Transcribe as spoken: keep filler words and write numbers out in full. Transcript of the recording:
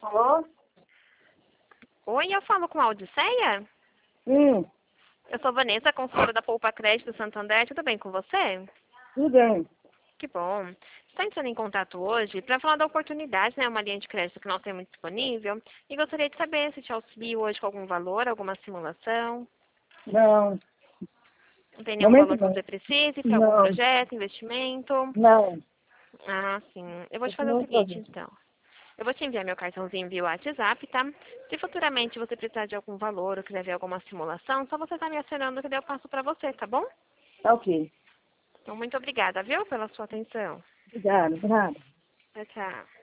Alô? Oi, eu falo com a Odisseia? Hum, Eu sou Vanessa, consultora da Poupa Crédito Santander. Tudo bem com você? tudo bem. Que bom. Estou entrando em contato hoje para falar da oportunidade, né? Uma linha de crédito que nós temos disponível. E gostaria de saber se te auxilio hoje com algum valor, alguma simulação. Não, Não tem nenhum momento valor que não. você precise para algum Não, projeto, investimento? não. Ah, sim. Eu vou te fazer o Continua seguinte, fazendo. então. Eu vou te enviar meu cartãozinho via WhatsApp, tá? Se futuramente você precisar de algum valor ou quiser ver alguma simulação, só você tá me acionando que daí eu passo para você, tá bom? Tá ok. Então, muito obrigada, viu, pela sua atenção. Obrigada, por nada. Tchau, tchau.